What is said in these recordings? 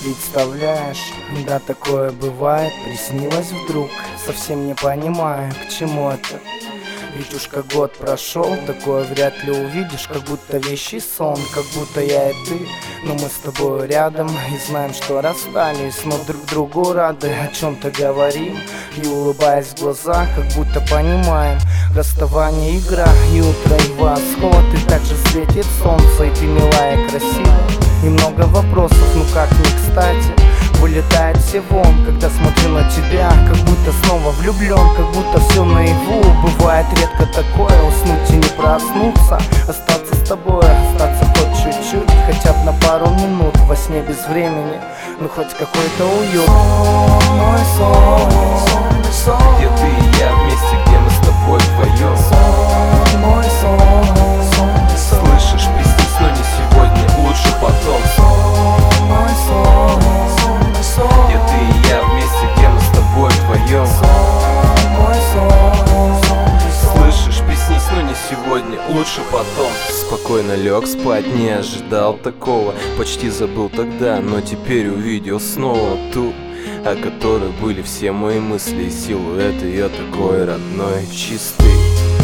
Представляешь, да, такое бывает. Приснилось вдруг, совсем не понимаю, к чему это. Ведь уж как год прошел, такое вряд ли увидишь. Как будто вещий сон, как будто я и ты. Но мы с тобой рядом и знаем, что расстались, но друг другу рады, о чем-то говорим. И улыбаясь в глаза, как будто понимаем: расставание игра, и утро, и восход. И также светит солнце, и ты милая и красивая. И много вопросов, ну как не кстати. Вылетает все вон, когда смотрю на тебя. Как будто снова влюблен, как будто все наяву. Бывает редко такое, уснуть и не проснуться. Остаться с тобой, остаться хоть чуть-чуть, хотя бы на пару минут во сне без времени. Ну хоть какой-то уют. Сон, мой сон, сон, мой сон. Где ты и я вместе, где мы с тобой вдвоем. Сон, мой сон, сон, мой сон. Слышишь, приснись, но не сегодня, лучше потом. Сон, мой сон, сон, мой сон. Где ты и я вместе, где мы с тобой вдвоем. Сон, мой сон, сон, мой сон. Слышишь, приснись, но не сегодня, лучше потом. Спокойно лег спать, не ожидал такого. Почти забыл тогда, но теперь увидел снова ту, о которой были все мои мысли. И силуэт ее такой родной, чистый.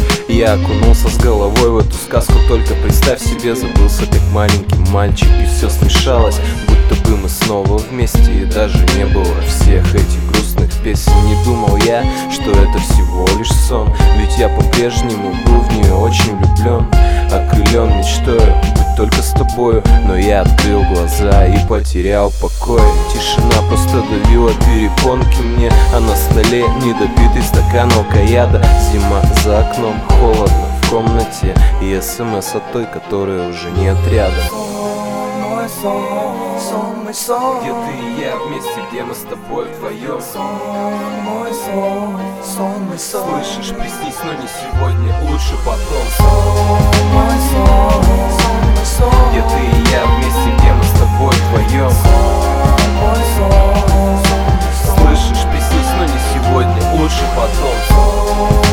Я окунулся с головой в эту сказку. Только представь себе, забылся как маленький мальчик. И все смешалось, будто бы мы снова вместе. И даже не было всех этих грустных песен. Не думал я, что это всего лишь сон. Ведь я по-прежнему был в нее очень влюблен. Окрылен мечтой быть только с тобою. Но я открыл глаза и потерял покой. Тишина просто давила перепонки мне. А на столе недопитый стакан алкояда. Зима за окном, холодно в комнате. И СМС от той, которой уже нет рядом. Сон, мой сон, сон, мой сон. Где ты и я вместе, где мы с тобой вдвоем. Сон, мой сон, сон, мой сон. Слышишь, приснись, но не сегодня, лучше потом. Сон, мой сон, сон, мой сон. Где ты и я вместе, где мы с тобой вдвоем. Сон, мой сон, сон, мой сон. Слышишь, приснись, но не сегодня, лучше потом. Сон,